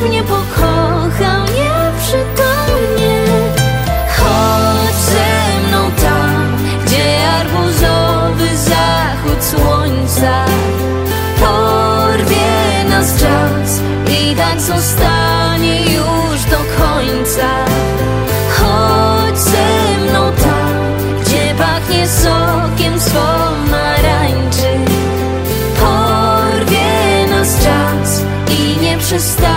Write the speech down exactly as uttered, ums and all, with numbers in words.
mnie pokochał nieprzytomnie. Chodź ze mną tam, gdzie arbuzowy zachód słońca porwie nas czas i tak zostanie już do końca. Chodź ze mną tam, gdzie pachnie sokiem z pomarańczy. Porwie nas czas i nie przestanie